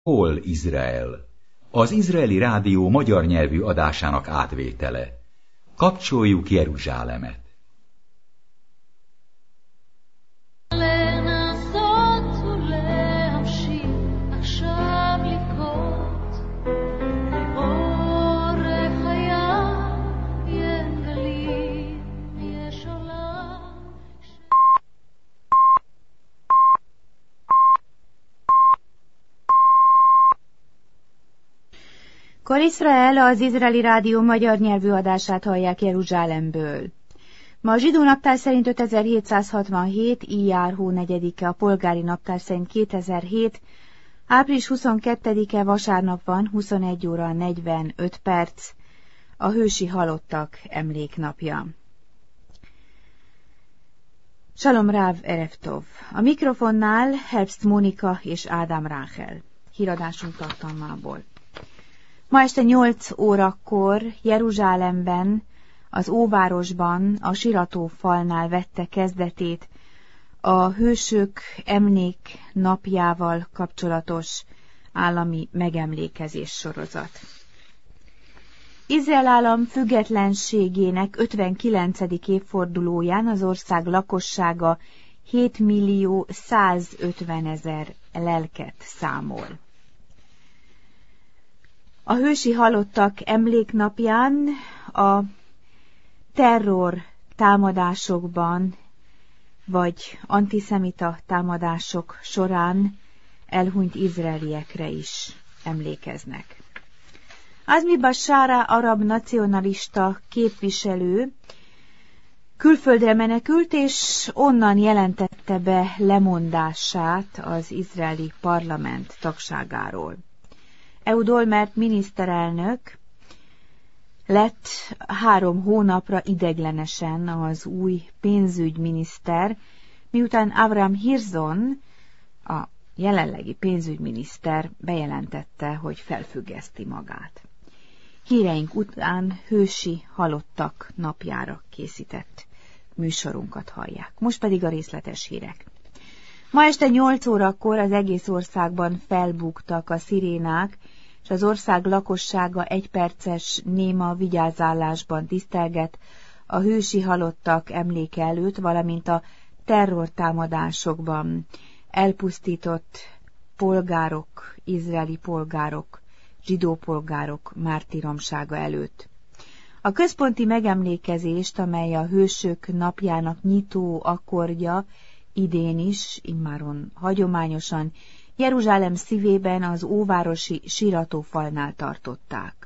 Hol Izrael? Az Izraeli Rádió magyar nyelvű adásának átvétele. Kapcsoljuk Jeruzsálemet! Kol Israel, az Izraeli Rádió magyar nyelvű adását hallják Jeruzsálemből. Ma a zsidó naptár szerint 5767, Iyár hó 4-e, a polgári naptár szerint 2007, április 22-e vasárnap van, 21 óra 45 perc, a hősi halottak emléknapja. Shalom Ráv, Erev Tov. A mikrofonnál Herbst Mónika és Ádám Ráhel. Híradásunk tartalmából. Ma este 8 órakor Jeruzsálemben, az óvárosban, a Siratófalnál vette kezdetét a hősök emlék napjával kapcsolatos állami megemlékezés sorozat. Izrael állam függetlenségének 59. évfordulóján az ország lakossága 7.150.000 lelket számol. A hősi halottak emléknapján a terror támadásokban vagy antiszemita támadások során elhunyt izraeliekre is emlékeznek. Azmi Bashara arab nacionalista képviselő külföldre menekült, és onnan jelentette be lemondását az izraeli parlament tagságáról. Ehud Olmert miniszterelnök lett 3 hónapra ideiglenesen az új pénzügyminiszter, miután Avram Hirzon, a jelenlegi pénzügyminiszter bejelentette, hogy felfüggeszti magát. Híreink után hősi halottak napjára készített műsorunkat hallják. Most pedig a részletes hírek. Ma este 8 órakor az egész országban felbúgtak a szirénák, és az ország lakossága 1 perces néma vigyázállásban tisztelget a hősi halottak emléke előtt, valamint a terrortámadásokban elpusztított polgárok, izraeli polgárok, zsidó polgárok mártíromsága előtt. A központi megemlékezést, amely a hősök napjának nyitó akkordja, idén is, immáron hagyományosan, Jeruzsálem szívében az óvárosi Siratófalnál tartották.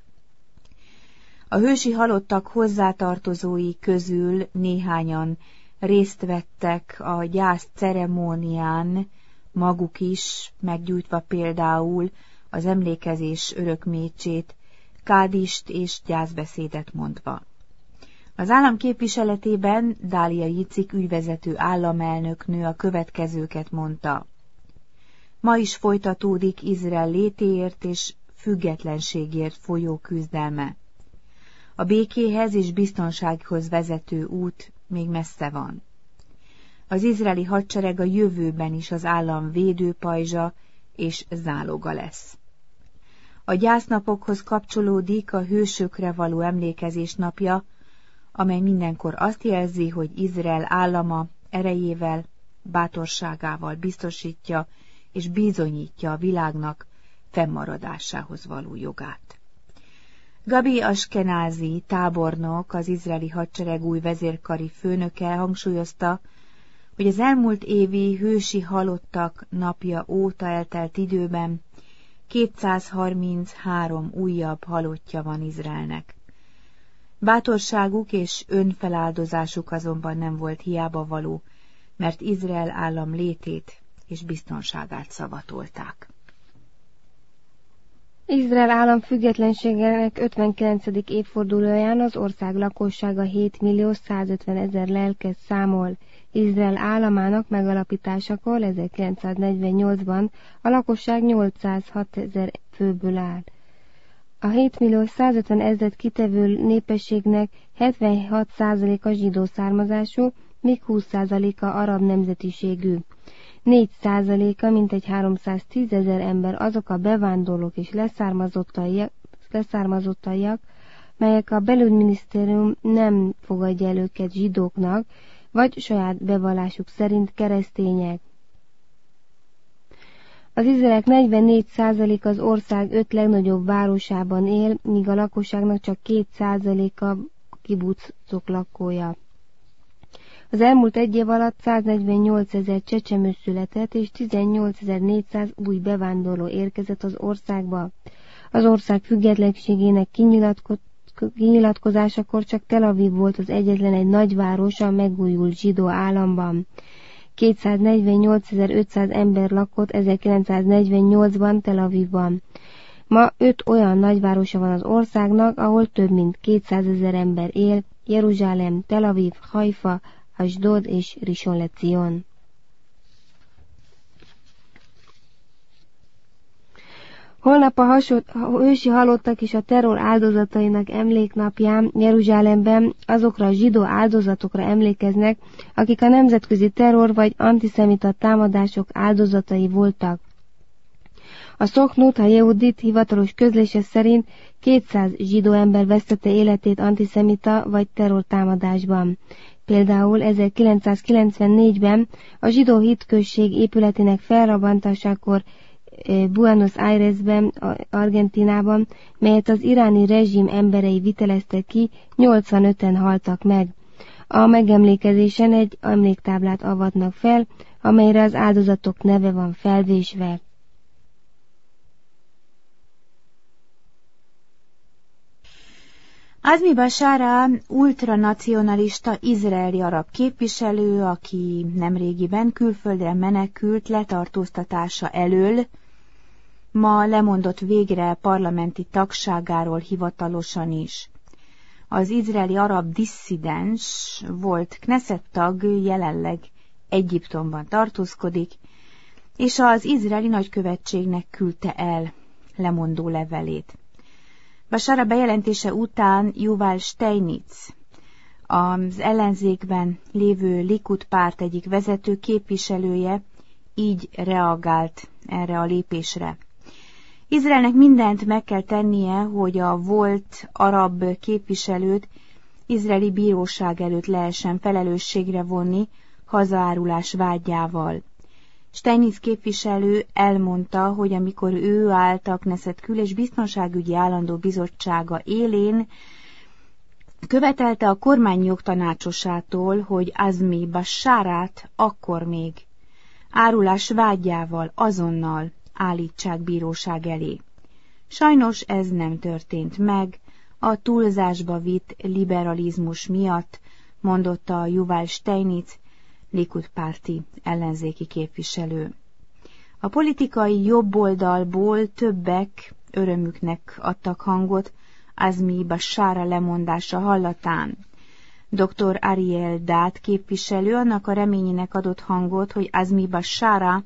A hősi halottak hozzátartozói közül néhányan részt vettek a gyász ceremónián, maguk is, meggyújtva például az emlékezés örökmécsét, kádist és gyászbeszédet mondva. Az állam képviseletében Dália Jicik ügyvezető államelnöknő a következőket mondta. Ma is folytatódik Izrael létéért és függetlenségért folyó küzdelme. A békéhez és biztonsághoz vezető út még messze van. Az izraeli hadsereg a jövőben is az állam védőpajzsa és záloga lesz. A gyásznapokhoz kapcsolódik a hősökre való emlékezés napja, amely mindenkor azt jelzi, hogy Izrael állama erejével, bátorságával biztosítja és bizonyítja a világnak fennmaradásához való jogát. Gabi Askenázi tábornok, az izraeli hadsereg új vezérkari főnöke hangsúlyozta, hogy az elmúlt évi hősi halottak napja óta eltelt időben 233 újabb halottja van Izraelnek. Bátorságuk és önfeláldozásuk azonban nem volt hiába való, mert Izrael állam létét és biztonságát szavatolták. Izrael állam függetlenségének 59. évfordulóján az ország lakossága 7.150.000 lelket számol. Izrael államának megalapításakor 1948-ban a lakosság 806.000 főből áll. A 7.150.000 kitevő népességnek 76%-a zsidó származású, míg 20%-a arab nemzetiségű. 4%-a, mintegy 310 000 ember azok a bevándorlók és leszármazottaiak, melyek a belügyminisztérium nem fogadja el őket zsidóknak, vagy saját bevallásuk szerint keresztények. Az izraeliek 44% az ország 5 legnagyobb városában él, míg a lakosságnak csak 2%-a kibucok lakója. Az elmúlt egy év alatt 148 000 csecsemő született, és 18 400 új bevándorló érkezett az országba. Az ország függetlenségének kinyilatkozásakor csak Tel Aviv volt az egyetlen egy nagyváros a megújult zsidó államban. 248 500 ember lakott 1948-ban Tel Avivban. Ma 5 olyan nagyvárosa van az országnak, ahol több mint 200 000 ember él: Jeruzsálem, Tel Aviv, Haifa, Asdod és Rishon LeZion. Holnap a ősi halottak és a terror áldozatainak emléknapján Jeruzsálemben azokra a zsidó áldozatokra emlékeznek, akik a nemzetközi terror vagy antiszemita támadások áldozatai voltak. A Szokhnut, a Jehudit hivatalos közlése szerint 200 zsidó ember vesztette életét antiszemita vagy terrortámadásban. Például 1994-ben a zsidó hitközség épületének felrobbantásakor Buenos Airesben, Argentínában, melyet az iráni rezsim emberei viteleztek ki, 85-en haltak meg. A megemlékezésen egy emléktáblát avatnak fel, amelyre az áldozatok neve van felvésve. Azmi Bashara ultranacionalista izraeli arab képviselő, aki nemrégiben külföldre menekült letartóztatása elől, ma lemondott végre parlamenti tagságáról hivatalosan is. Az izraeli arab disszidens volt Knesset tag, jelenleg Egyiptomban tartózkodik, és az izraeli nagykövetségnek küldte el lemondó levelét. Bashara bejelentése után Yuval Steinitz, az ellenzékben lévő Likud párt egyik vezető képviselője így reagált erre a lépésre. Izraelnek mindent meg kell tennie, hogy a volt arab képviselőt izraeli bíróság előtt lehessen felelősségre vonni hazaárulás vádjával. Steinitz képviselő elmondta, hogy amikor ő állt a Knesset Kül- és Biztonságügyi Állandó Bizottsága élén, követelte a kormány jogtanácsosától, hogy Azmi Basharát akkor még árulás vádjával azonnal állítsák bíróság elé. Sajnos ez nem történt meg, a túlzásba vitt liberalizmus miatt, mondotta a Yuval Steinitz, Likud párti ellenzéki képviselő. A politikai jobboldalból többek örömüknek adtak hangot Azmi Bashara lemondása hallatán. Dr. Ariel Dát képviselő annak a reményének adott hangot, hogy Azmi Bashara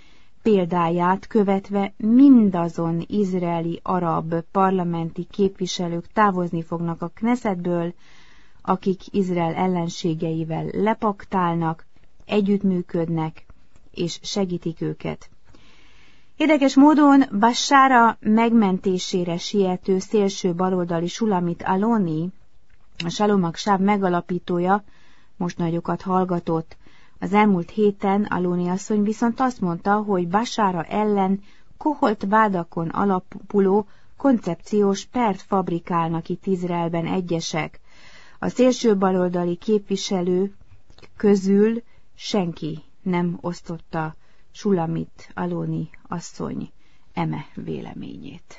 példáját követve mindazon izraeli arab parlamenti képviselők távozni fognak a Knessetből, akik Izrael ellenségeivel lepaktálnak, együttműködnek és segítik őket. Érdekes módon Bashara megmentésére siető szélső baloldali Shulamit Aloni, a Shalom Akshav megalapítója, most nagyokat hallgatott. Az elmúlt héten Aloni asszony viszont azt mondta, hogy Bashara ellen koholt vádakon alapuló koncepciós pert fabrikálnak itt Izraelben egyesek. A szélső baloldali képviselő közül senki nem osztotta Shulamit Aloni asszony eme véleményét.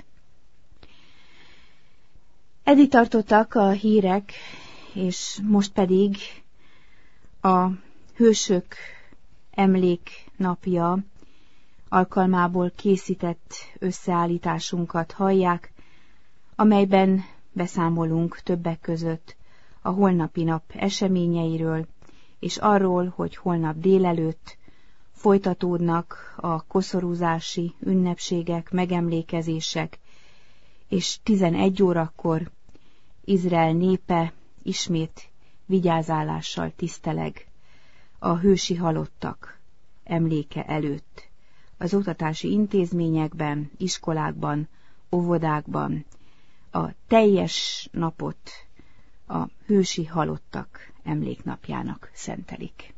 Eddig tartottak a hírek, és most pedig a Hősök emléknapja alkalmából készített összeállításunkat hallják, amelyben beszámolunk többek között a holnapi nap eseményeiről, és arról, hogy holnap délelőtt folytatódnak a koszorúzási ünnepségek, megemlékezések, és 11 órakor Izrael népe ismét vigyázálással tiszteleg a hősi halottak emléke előtt. Az oktatási intézményekben, iskolákban, óvodákban a teljes napot a hősi halottak emléknapjának szentelik.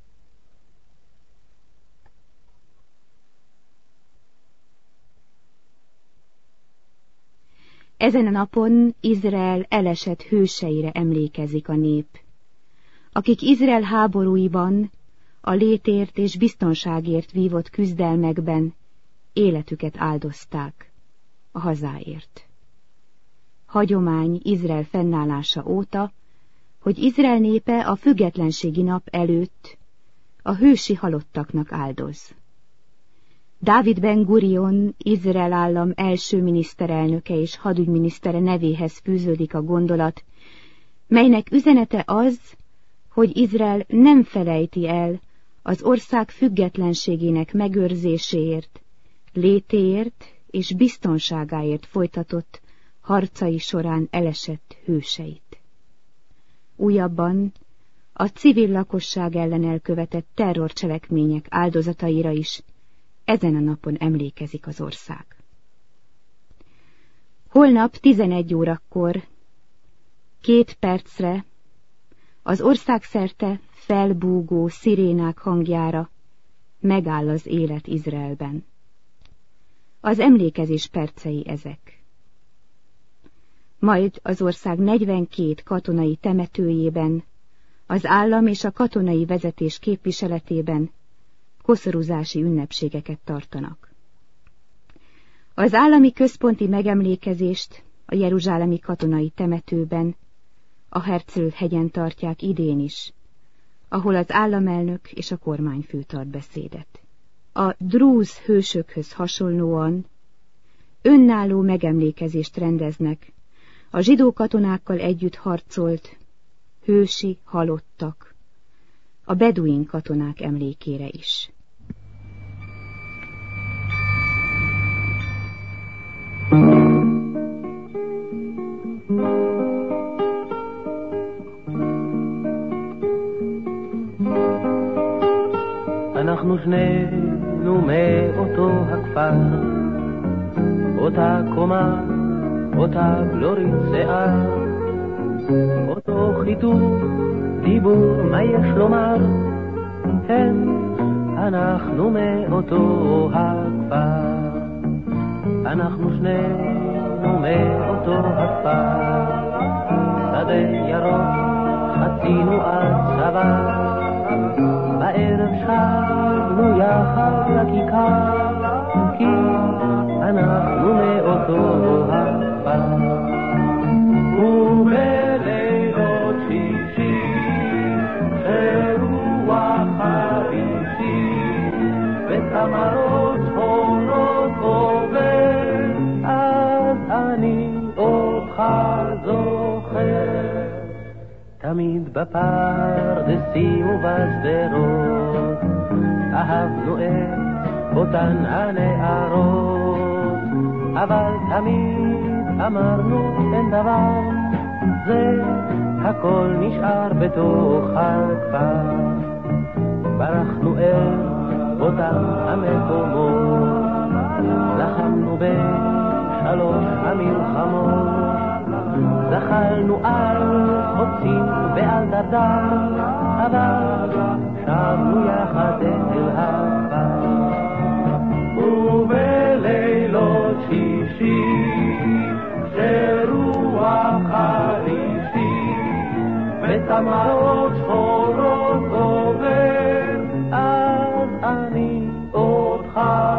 Ezen a napon Izrael elesett hőseire emlékezik a nép, akik Izrael háborúiban, a létért és biztonságért vívott küzdelmekben életüket áldozták a hazáért. Hagyomány Izrael fennállása óta, hogy Izrael népe a függetlenségi nap előtt a hősi halottaknak áldoz. Dávid Ben-Gurion, Izrael állam első miniszterelnöke és hadügyminisztere nevéhez fűződik a gondolat, melynek üzenete az, hogy Izrael nem felejti el az ország függetlenségének megőrzéséért, létéért és biztonságáért folytatott harcai során elesett hőseit. Újabban a civil lakosság ellen elkövetett terrorcselekmények áldozataira is ezen a napon emlékezik az ország. Holnap 11 órakor 2 percre az országszerte felbúgó szirénák hangjára megáll az élet Izraelben. Az emlékezés percei ezek. Majd az ország 42 katonai temetőjében, az állam és a katonai vezetés képviseletében koszorúzási ünnepségeket tartanak. Az állami központi megemlékezést a jeruzsálemi katonai temetőben, a Herzl-hegyen tartják idén is, ahol az államelnök és a kormányfő tart beszédet. A drúz hősökhöz hasonlóan önálló megemlékezést rendeznek a zsidó katonákkal együtt harcolt hősi halottak, a beduin katonák emlékére is. אנחנו שנינו מאותו הכפר, אותה קומה, אותה בלורית שיער, אותו חיתוך, דיבור, מה יש לומר? כן, אנחנו מאותו הכפר, אנחנו שנינו מאותו הכפר, שדה ירוק, חצינו עד צבא, בערב שבנו יחד לכיכר, כי אנחנו מאותו הכפר. ובלילות שישי, שרוח חרישי, ותמרות שחורות עובר, אז אני אותך זוכר. תמיד בפרדסים ובשדרות אהבנו את אותן הנערות, אבל תמיד אמרנו אין דבר, זה הכל נשאר בתוך הכפר. ברחנו אל אותם המקומות, לחמנו בשלוש המלחמות, זחלנו על חוצים ועל דרדר, אבל שבנו יחד אל הכפר. ובלילות שישי, שרוח חרישי, ותמרות שחורות עובר, אז אני אותך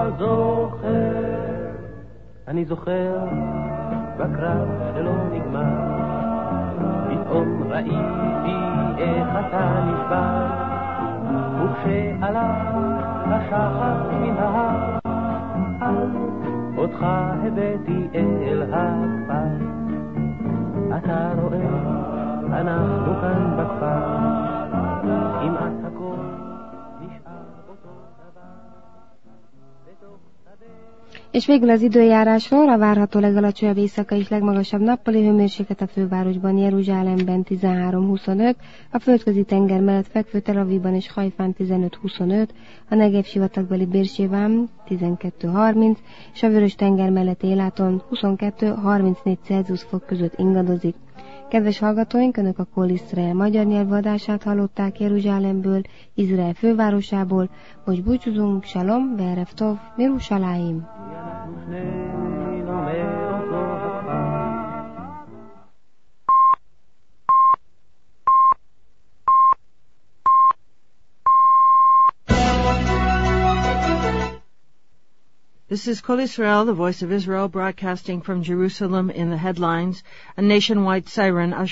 זוכר. אני זוכר בקרב שלא נגמר, פתאום ראיתי איך אתה נשבר, וכשעלה השחר מן ההר, אז אותך הבאתי אל הכפר. אתה רואה, אנחנו כאן בכפר, כמעט הכל נשאר אותו דבר, בתוך שדה. És végül az időjárásról: a várható legalacsonyabb éjszakai és legmagasabb nappali hőmérséklet a fővárosban, Jeruzsálemben 13-25, a földközi tenger mellett fekvő Tel Avivban és Hajfán 15-25, a Negev sivatagbeli Bérsébán 12-30, és a Vörös tenger mellett Éláton 22-34 Celsius fok között ingadozik. Kedves hallgatóink, Önök a Kol Iszrael magyar nyelvű adását hallották Jeruzsálemből, Izrael fővárosából. Most búcsúzunk, Shalom, Ve'erev Tov, Mirushalayim. This is Kol Israel, the voice of Israel, broadcasting from Jerusalem in the headlines. A nationwide siren